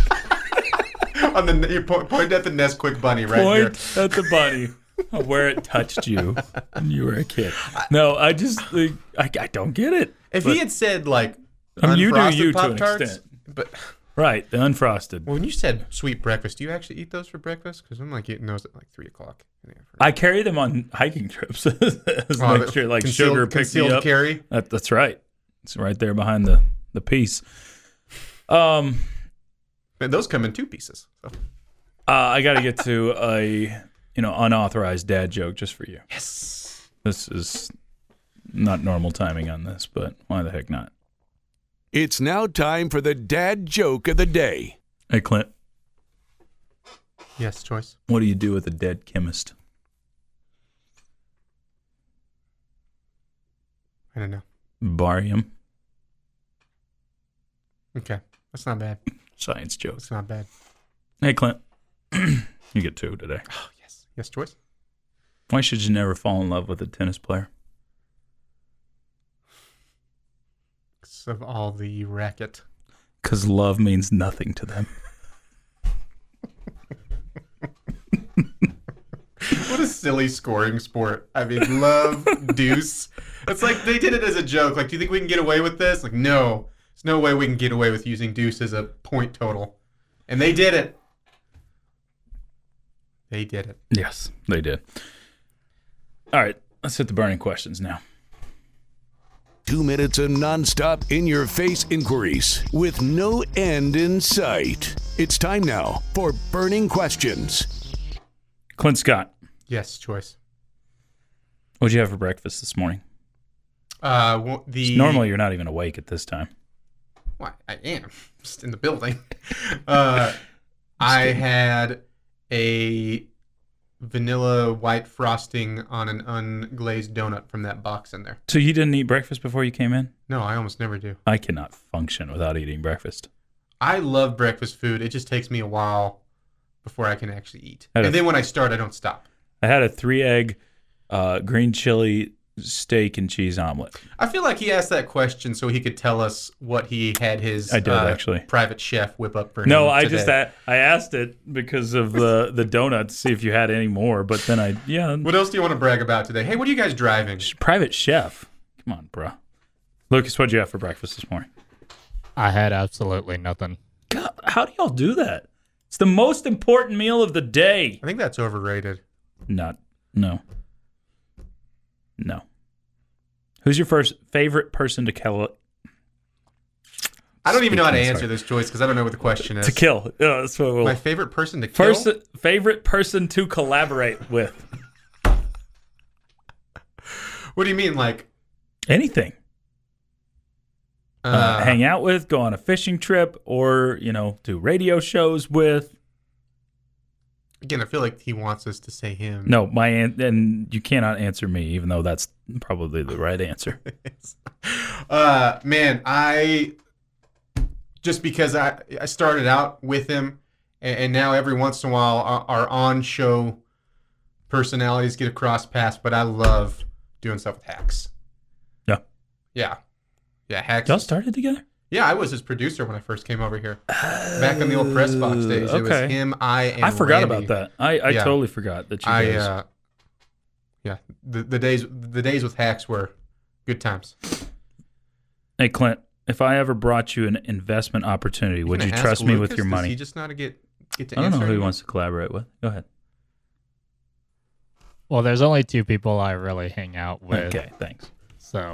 [SPEAKER 4] You point at the Nesquik bunny right here.
[SPEAKER 3] Point at the bunny of where it touched you when you were a kid. No, I just I don't get it.
[SPEAKER 4] If he had said like
[SPEAKER 3] you do you
[SPEAKER 4] Pop-Tarts,
[SPEAKER 3] to an extent,
[SPEAKER 4] but
[SPEAKER 3] right, the unfrosted.
[SPEAKER 4] When you said sweet breakfast, do you actually eat those for breakfast? Because I'm like eating those at like 3:00.
[SPEAKER 3] I carry them on hiking trips. Make sure like sugar picks me up.
[SPEAKER 4] Carry.
[SPEAKER 3] That's right. It's right there behind the piece.
[SPEAKER 4] And those come in 2 pieces. So.
[SPEAKER 3] I got to get to a unauthorized dad joke just for you.
[SPEAKER 4] Yes.
[SPEAKER 3] This is not normal timing on this, but why the heck not?
[SPEAKER 1] It's now time for the dad joke of the day.
[SPEAKER 3] Hey, Clint.
[SPEAKER 4] Yes, Choice.
[SPEAKER 3] What do you do with a dead chemist?
[SPEAKER 4] I don't know.
[SPEAKER 3] Bury him.
[SPEAKER 4] Okay. That's not bad.
[SPEAKER 3] Science joke.
[SPEAKER 4] That's not bad.
[SPEAKER 3] Hey, Clint. You get 2 today.
[SPEAKER 4] Oh, yes. Yes, Choice.
[SPEAKER 3] Why should you never fall in love with a tennis player?
[SPEAKER 4] Because of all the racket.
[SPEAKER 3] Because love means nothing to them.
[SPEAKER 4] What a silly scoring sport. I mean, love, deuce. It's like they did it as a joke. Like, do you think we can get away with this? Like, no. There's no way we can get away with using deuce as a point total. And they did it. They did it.
[SPEAKER 3] Yes, they did. All right, let's hit the burning questions now.
[SPEAKER 1] 2 minutes of nonstop in-your-face inquiries with no end in sight. It's time now for Burning Questions.
[SPEAKER 3] Clint Scott,
[SPEAKER 4] Yes, Choice.
[SPEAKER 3] what'd you have for breakfast this morning? Normally you're not even awake at this time.
[SPEAKER 4] Why, I am just in the building. I had a vanilla white frosting on an unglazed donut from that box in there.
[SPEAKER 3] So you didn't eat breakfast before you came in?
[SPEAKER 4] No, I almost never do.
[SPEAKER 3] I cannot function without eating breakfast.
[SPEAKER 4] I love breakfast food. It just takes me a while before I can actually eat. And then when I start, I don't stop.
[SPEAKER 3] I had a 3-egg green chili steak and cheese omelet.
[SPEAKER 4] I feel like he asked that question so he could tell us what he had his
[SPEAKER 3] actually.
[SPEAKER 4] private chef whip up for him.
[SPEAKER 3] No, I
[SPEAKER 4] today.
[SPEAKER 3] just I asked it because of the donut to see if you had any more, but then
[SPEAKER 4] What else do you want to brag about today? Hey, what are you guys driving?
[SPEAKER 3] Private chef. Come on, bro. Lucas, what'd you have for breakfast this morning?
[SPEAKER 5] I had absolutely nothing.
[SPEAKER 3] God, how do y'all do that? It's the most important meal of the day.
[SPEAKER 4] I think that's overrated.
[SPEAKER 3] No. Who's your favorite person to kill?
[SPEAKER 4] I don't even know how to answer this, Joyce, because I don't know what the question is.
[SPEAKER 3] To kill. That's what
[SPEAKER 4] My favorite person to kill?
[SPEAKER 3] Favorite person to collaborate with.
[SPEAKER 4] What do you mean, like?
[SPEAKER 3] Anything. Hang out with, go on a fishing trip, or, do radio shows with.
[SPEAKER 4] Again, I feel like he wants us to say him.
[SPEAKER 3] No, and you cannot answer me, even though that's probably the right answer.
[SPEAKER 4] Man, just because I started out with him, and now every once in a while our on-show personalities get a cross paths, but I love doing stuff with Hax. Yeah, Hax.
[SPEAKER 3] Y'all started together?
[SPEAKER 4] Yeah, I was his producer when I first came over here. Back in the old press box days. It was him, I forgot
[SPEAKER 3] Randy. About that. I totally forgot that you guys...
[SPEAKER 4] The days with Hax were good times.
[SPEAKER 3] Hey, Clint, if I ever brought you an investment opportunity, would you trust me with your money?
[SPEAKER 4] Does he just not get to
[SPEAKER 3] I don't know who he
[SPEAKER 4] anymore?
[SPEAKER 3] wants to collaborate with. Go ahead.
[SPEAKER 5] Well, there's only two people I really hang out with.
[SPEAKER 3] Okay, thanks.
[SPEAKER 5] So,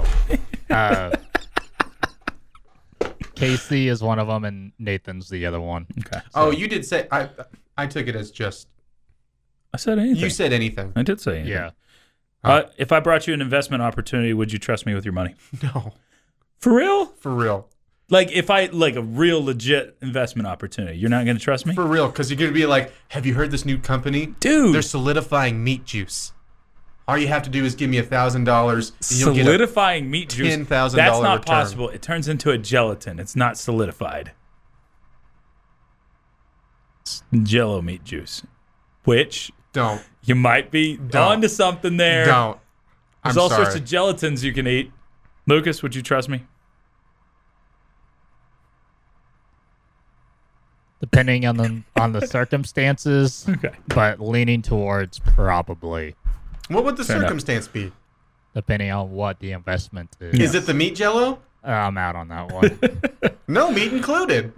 [SPEAKER 5] Casey is one of them, and Nathan's the other one.
[SPEAKER 3] Okay.
[SPEAKER 4] Oh, you did say I took it as just.
[SPEAKER 3] I said anything.
[SPEAKER 4] You said anything.
[SPEAKER 3] I did say anything.
[SPEAKER 5] Yeah.
[SPEAKER 3] If I brought you an investment opportunity, would you trust me with your money?
[SPEAKER 4] No.
[SPEAKER 3] For real?
[SPEAKER 4] For real.
[SPEAKER 3] Like a real legit investment opportunity, you're not going to trust me?
[SPEAKER 4] For real, because you're going to be like, have you heard this new company?
[SPEAKER 3] Dude.
[SPEAKER 4] They're solidifying meat juice. All you have to do is give me $1,000.
[SPEAKER 3] Solidifying meat juice.
[SPEAKER 4] $10,000
[SPEAKER 3] That's not
[SPEAKER 4] return.
[SPEAKER 3] possible. It turns into a gelatin. It's not solidified. It's Jell-O meat juice, which
[SPEAKER 4] Don't.
[SPEAKER 3] you might be onto something there.
[SPEAKER 4] Don't.
[SPEAKER 3] There's all sorts of gelatins you can eat. Lucas, would you trust me?
[SPEAKER 5] Depending on the circumstances,
[SPEAKER 3] Okay.
[SPEAKER 5] but leaning towards probably,
[SPEAKER 4] What would the
[SPEAKER 3] Fair enough.
[SPEAKER 4] circumstance be?
[SPEAKER 5] depending on what the investment is.
[SPEAKER 4] Is it the meat jello?
[SPEAKER 5] I'm out on that one.
[SPEAKER 4] No, meat included.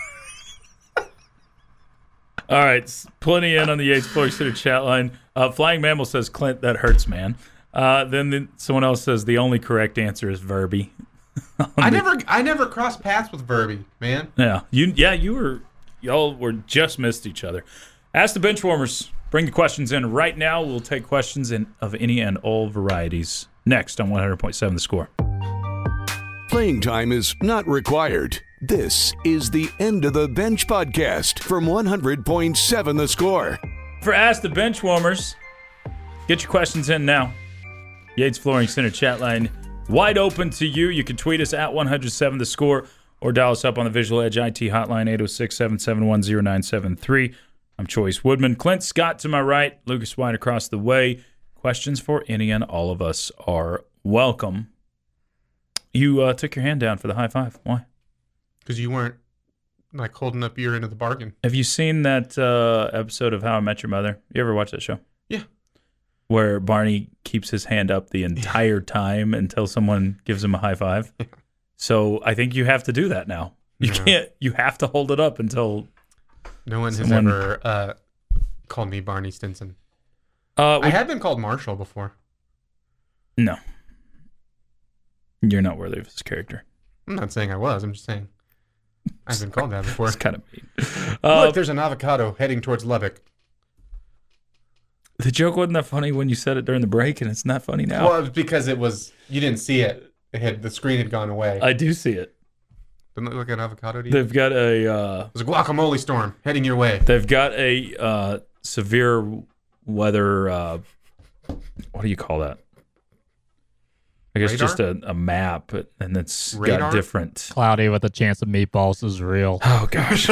[SPEAKER 3] All right, plenty in on the Yates Florida Center chat line. Flying Mammal says, Clint, that hurts, man. Then someone else says the only correct answer is Verby.
[SPEAKER 4] I never crossed paths with Verby, man.
[SPEAKER 3] Yeah, y'all were just missed each other. Ask the Benchwarmers. Bring the questions in right now. We'll take questions of any and all varieties next on 100.7 The Score.
[SPEAKER 1] Playing time is not required. This is the End of the Bench podcast from 100.7 The Score.
[SPEAKER 3] For Ask the Benchwarmers, get your questions in now. Yates Flooring Center chat line wide open to you. You can tweet us at 107 The Score or dial us up on the Visual Edge IT hotline 806-771-0973. I'm Choice Woodman. Clint Scott to my right, Lucas White across the way. Questions for any and all of us are welcome. You took your hand down for the high five. Why?
[SPEAKER 4] Because you weren't like holding up your end of the bargain.
[SPEAKER 3] Have you seen that episode of How I Met Your Mother? You ever watch that show?
[SPEAKER 4] Yeah.
[SPEAKER 3] Where Barney keeps his hand up the entire time until someone gives him a high five. So I think you have to do that now. You have to hold it up until
[SPEAKER 4] no one has ever called me Barney Stinson. I have been called Marshall before.
[SPEAKER 3] No. You're not worthy of his character.
[SPEAKER 4] I'm not saying I was. I'm just saying I've been called that before.
[SPEAKER 3] It's kind of mean.
[SPEAKER 4] Look, there's an avocado heading towards Lubbock.
[SPEAKER 3] The joke wasn't that funny when you said it during the break, and it's not funny now.
[SPEAKER 4] Well, it was because you didn't see it. The screen had gone away.
[SPEAKER 3] I do see it.
[SPEAKER 4] Doesn't it look like an avocado to you?
[SPEAKER 3] They've got a...
[SPEAKER 4] There's a guacamole storm heading your way.
[SPEAKER 3] They've got a severe weather... what do you call that? I guess
[SPEAKER 4] Radar?
[SPEAKER 3] just a map, and it's
[SPEAKER 4] Radar?
[SPEAKER 3] got different...
[SPEAKER 5] Cloudy with a chance of meatballs is real.
[SPEAKER 3] Oh, gosh.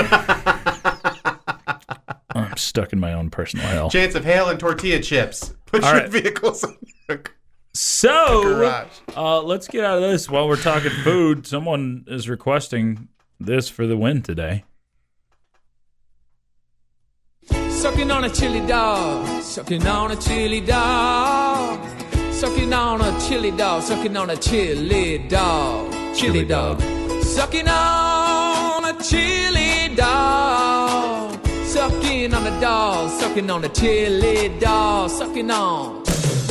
[SPEAKER 3] I'm stuck in my own personal hell.
[SPEAKER 4] Chance of hail and tortilla chips. Put
[SPEAKER 3] All
[SPEAKER 4] your
[SPEAKER 3] right.
[SPEAKER 4] vehicles in the
[SPEAKER 3] So,
[SPEAKER 4] garage.
[SPEAKER 3] let's get out of this while we're talking food. Someone is requesting this for the win today.
[SPEAKER 6] Sucking on a chili dog, sucking on a chili dog, sucking on a chili dog, sucking on a chili dog, chili dog, sucking on a chili dog, sucking on a dog, sucking on a chili dog, sucking on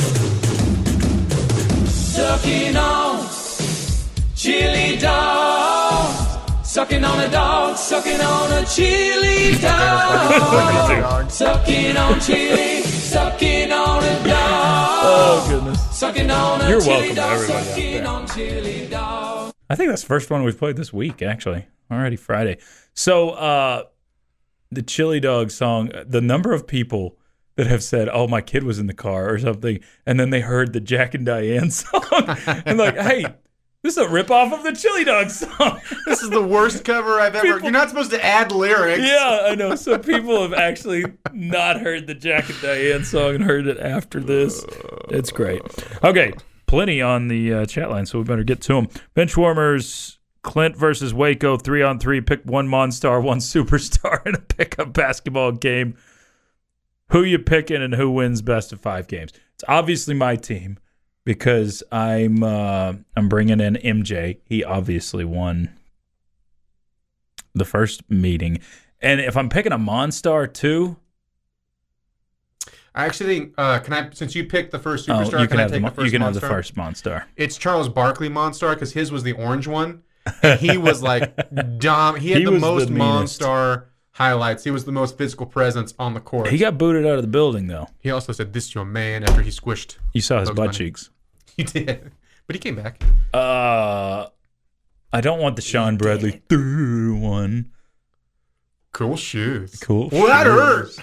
[SPEAKER 6] chili dog. Sucking on a dog, sucking on a chili dog. Sucking on chili, sucking on a dog.
[SPEAKER 3] Oh, goodness.
[SPEAKER 6] Sucking on a
[SPEAKER 3] You're
[SPEAKER 6] chili
[SPEAKER 3] welcome,
[SPEAKER 6] dog,
[SPEAKER 3] everybody out
[SPEAKER 6] sucking
[SPEAKER 3] there.
[SPEAKER 6] on chili dog.
[SPEAKER 3] I think that's the first one we've played this week, actually. Already Friday. So, the Chili Dog song, the number of people that have said, oh, my kid was in the car or something, and then they heard the Jack and Diane song, and like, hey, this is a ripoff of the Chili Dog song.
[SPEAKER 4] This is the worst cover I've ever. You're not supposed to add lyrics.
[SPEAKER 3] Yeah, I know. So people have actually not heard the Jack and Diane song and heard it after this. It's great. Okay, plenty on the chat line, so we better get to them. Benchwarmers, Clint versus Waco, 3-on-3. Pick one Monstar, one Superstar in a pickup basketball game. Who you picking and who wins best of 5 games? It's obviously my team because I'm bringing in MJ. He obviously won the first meeting. And if I'm picking a Monstar too,
[SPEAKER 4] I actually think, can I, since you picked the first Superstar,
[SPEAKER 3] you can have
[SPEAKER 4] I take the first
[SPEAKER 3] you can have the
[SPEAKER 4] Monstar?
[SPEAKER 3] first Monstar.
[SPEAKER 4] It's Charles Barkley Monstar because his was the orange one. And he was like dumb. He had
[SPEAKER 3] He
[SPEAKER 4] the
[SPEAKER 3] was
[SPEAKER 4] most
[SPEAKER 3] the meanest.
[SPEAKER 4] Monstar highlights. He was the most physical presence on the court.
[SPEAKER 3] He got booted out of the building though.
[SPEAKER 4] He also said, "This your man," after he squished.
[SPEAKER 3] You saw his
[SPEAKER 4] Bugs
[SPEAKER 3] butt
[SPEAKER 4] Bunny.
[SPEAKER 3] cheeks.
[SPEAKER 4] He did, but he came back.
[SPEAKER 3] I don't want the Sean Bradley one.
[SPEAKER 4] Cool shoes.
[SPEAKER 3] Cool.
[SPEAKER 4] Well, that hurts.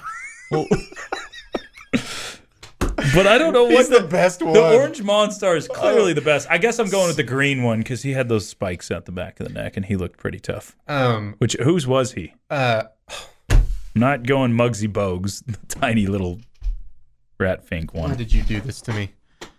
[SPEAKER 3] But I don't know
[SPEAKER 4] He's
[SPEAKER 3] what
[SPEAKER 4] the best one.
[SPEAKER 3] The orange Monstar is clearly the best. I guess I'm going with the green one because he had those spikes at the back of the neck and he looked pretty tough. Whose was he? I'm not going Muggsy Bogues, the tiny little rat fink one.
[SPEAKER 4] Why did you do this to me?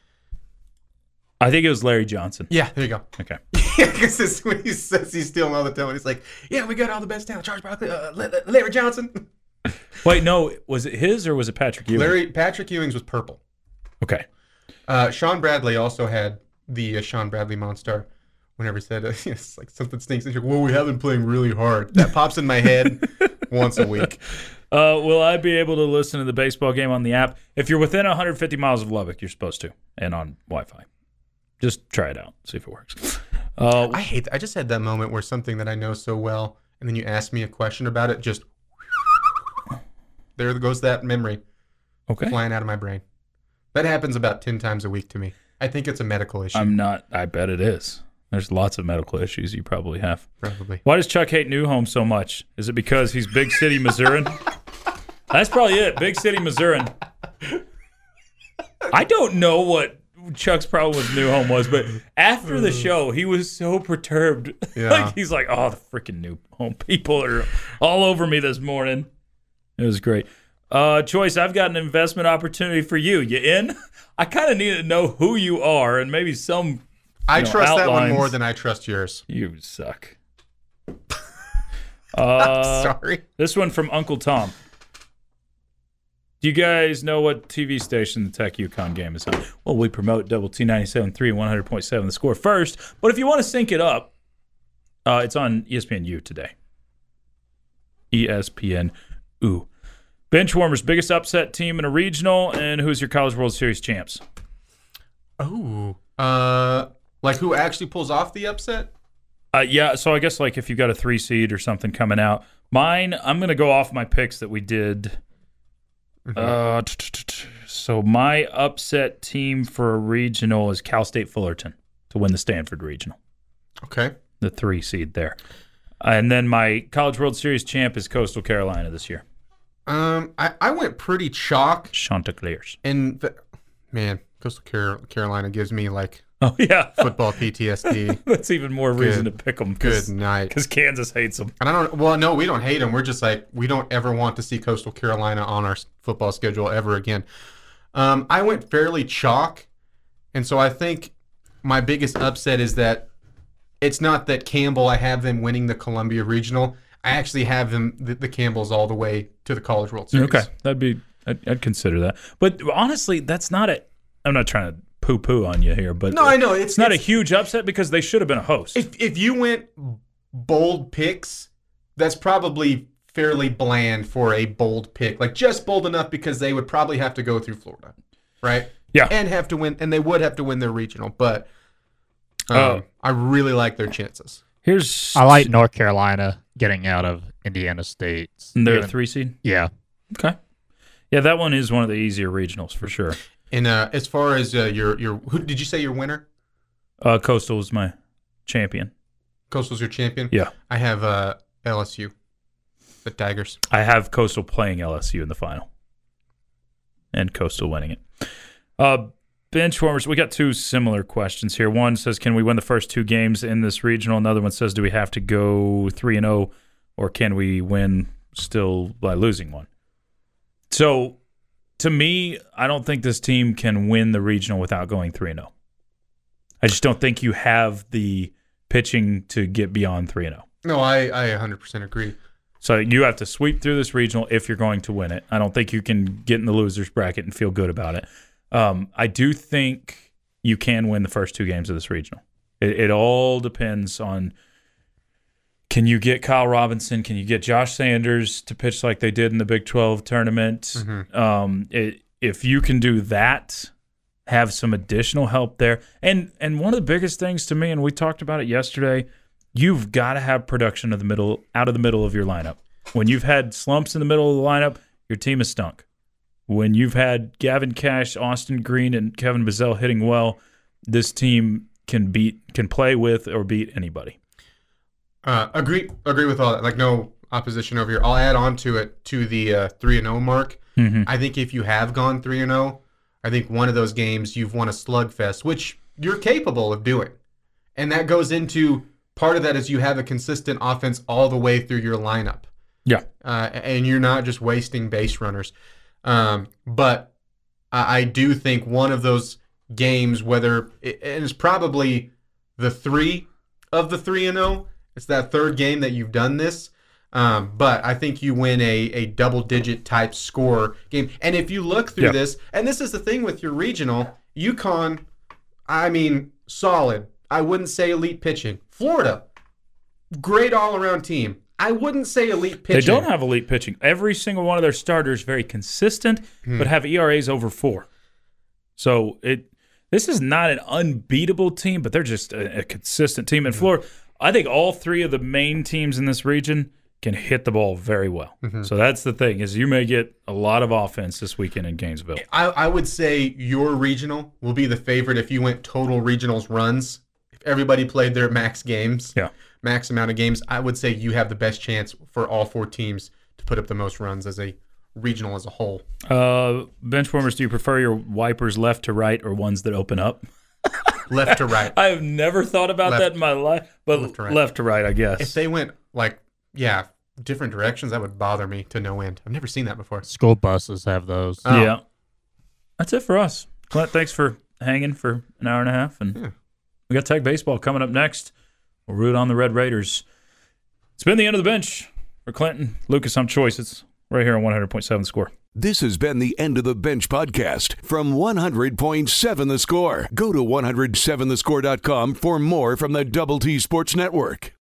[SPEAKER 3] I think it was Larry Johnson.
[SPEAKER 4] Yeah, there you go.
[SPEAKER 3] Okay.
[SPEAKER 4] Because when he says he's stealing all the talent, he's like, "Yeah, we got all the best talent. Charles Barkley, Larry Johnson."
[SPEAKER 3] Wait, no, was it his or was it Patrick Ewing?
[SPEAKER 4] Patrick Ewing's was purple.
[SPEAKER 3] Okay.
[SPEAKER 4] Sean Bradley also had the Sean Bradley Monstar. Whenever he said, it's like something stinks, and you're like, well, we have been playing really hard. That pops in my head once a week.
[SPEAKER 3] Will I be able to listen to the baseball game on the app? If you're within 150 miles of Lubbock, you're supposed to, and on Wi-Fi. Just try it out, see if it works.
[SPEAKER 4] I hate that. I just had that moment where something that I know so well, and then you ask me a question about it, just there goes that memory flying out of my brain. That happens about 10 times a week to me. I think it's a medical issue.
[SPEAKER 3] I bet it is. There's lots of medical issues you probably have.
[SPEAKER 4] Probably.
[SPEAKER 3] Why does Chuck hate Newhome so much? Is it because he's big city Missourian? That's probably it. Big city Missourian. I don't know what Chuck's problem with Newhome was, but after the show, he was so perturbed.
[SPEAKER 4] Yeah.
[SPEAKER 3] Like he's like, "Oh, the freaking Newhome people are all over me this morning." It was great. Choice, I've got an investment opportunity for you. You in? I kind of need to know who you are and maybe some.
[SPEAKER 4] I trust that one
[SPEAKER 3] outlines.
[SPEAKER 4] more than I trust yours.
[SPEAKER 3] You suck.
[SPEAKER 4] Sorry.
[SPEAKER 3] This one from Uncle Tom. Do you guys know what TV station the Tech UConn game is on? Well, we promote Double T 97.3 and 100.7 The Score first, but if you want to sync it up, it's on ESPNU today. ESPNU. Benchwarmers, biggest upset team in a regional, and who's your College World Series champs?
[SPEAKER 4] Oh. Like who actually pulls off the upset?
[SPEAKER 3] Yeah, so I guess like if you've got a 3 seed or something coming out. Mine, I'm going to go off my picks that we did. So my upset team for a regional is Cal State Fullerton to win the Stanford Regional.
[SPEAKER 4] Okay.
[SPEAKER 3] The 3 seed there. And then my College World Series champ is Coastal Carolina this year.
[SPEAKER 4] I went pretty chalk.
[SPEAKER 3] Chanticleers.
[SPEAKER 4] And, man, Coastal Carolina gives me, like,
[SPEAKER 3] Oh, yeah.
[SPEAKER 4] football PTSD.
[SPEAKER 3] That's even more reason to pick them.
[SPEAKER 4] Good night.
[SPEAKER 3] Because Kansas hates them.
[SPEAKER 4] And no, we don't hate them. We're just like, we don't ever want to see Coastal Carolina on our football schedule ever again. I went fairly chalk. And so I think my biggest upset is that it's not that Campbell, I have them winning the Columbia Regional. I actually have them, the Campbells, all the way to the College World Series.
[SPEAKER 3] Okay. I'd consider that. But honestly, that's not I'm not trying to poo-poo on you here, but
[SPEAKER 4] no, I know
[SPEAKER 3] it's not a huge upset because they should have been a host.
[SPEAKER 4] If you went bold picks, that's probably fairly bland for a bold pick. Like just bold enough because they would probably have to go through Florida, right?
[SPEAKER 3] Yeah,
[SPEAKER 4] and have to win, and they would have to win their regional. But I really like their chances.
[SPEAKER 5] I like North Carolina getting out of Indiana State.
[SPEAKER 3] They're a 3 seed.
[SPEAKER 5] Yeah.
[SPEAKER 3] Okay. Yeah, that one is one of the easier regionals for sure.
[SPEAKER 4] And as far as your who did you say your winner?
[SPEAKER 3] Coastal was my champion.
[SPEAKER 4] Coastal's your champion?
[SPEAKER 3] Yeah. I
[SPEAKER 4] have LSU, the Tigers.
[SPEAKER 3] I have Coastal playing LSU in the final. And Coastal winning it. Benchwarmers, we got 2 similar questions here. One says, can we win the first 2 games in this regional? Another one says, do we have to go 3-0 or can we win still by losing one? So, to me, I don't think this team can win the regional without going 3-0. I just don't think you have the pitching to get beyond 3-0.
[SPEAKER 4] No, I 100% agree.
[SPEAKER 3] So you have to sweep through this regional if you're going to win it. I don't think you can get in the loser's bracket and feel good about it. I do think you can win the first 2 games of this regional. It all depends on, can you get Kyle Robinson? Can you get Josh Sanders to pitch like they did in the Big 12 tournament? Mm-hmm. If you can do that, have some additional help there. And one of the biggest things to me, and we talked about it yesterday, you've got to have production out of the middle of your lineup. When you've had slumps in the middle of the lineup, your team has stunk. When you've had Gavin Cash, Austin Green, and Kevin Bizzell hitting well, this team can play with or beat anybody.
[SPEAKER 4] Agree with all that. Like no opposition over here. I'll add on to it to the 3-0 mark. Mm-hmm. I think if you have gone 3-0, I think one of those games you've won a slugfest, which you're capable of doing, and that goes into part of that is you have a consistent offense all the way through your lineup.
[SPEAKER 3] Yeah,
[SPEAKER 4] and you're not just wasting base runners. But I do think one of those games, and it's probably the 3 of the 3-0. It's that 3rd game that you've done this. But I think you win a double-digit type score game. And if you look through this, and this is the thing with your regional, UConn, I mean, solid. I wouldn't say elite pitching. Florida, great all-around team. I wouldn't say elite pitching.
[SPEAKER 3] They don't have elite pitching. Every single one of their starters very consistent, but have ERAs over 4. So this is not an unbeatable team, but they're just a consistent team. And Florida, I think all 3 of the main teams in this region can hit the ball very well. Mm-hmm. So that's the thing, is you may get a lot of offense this weekend in Gainesville.
[SPEAKER 4] I would say your regional will be the favorite if you went total regionals runs. If everybody played their max games. Yeah. Max amount of games, I would say you have the best chance for all 4 teams to put up the most runs as a regional as a whole.
[SPEAKER 3] Benchwarmers, do you prefer your wipers left to right or ones that open up?
[SPEAKER 4] Left to right.
[SPEAKER 3] I have never thought about that in my life, but left to right, I guess.
[SPEAKER 4] If they went different directions, that would bother me to no end. I've never seen that before.
[SPEAKER 5] School buses have those.
[SPEAKER 3] Oh. Yeah. That's it for us. Clint, thanks for hanging for an hour and a half. And we got Tech Baseball coming up next. We'll root on the Red Raiders. It's been the end of the bench for Clinton. Lucas, I'm Choice. It's right here on 100.7 The Score.
[SPEAKER 1] This has been the End of the Bench podcast from 100.7 The Score. Go to 107thescore.com for more from the Double T Sports Network.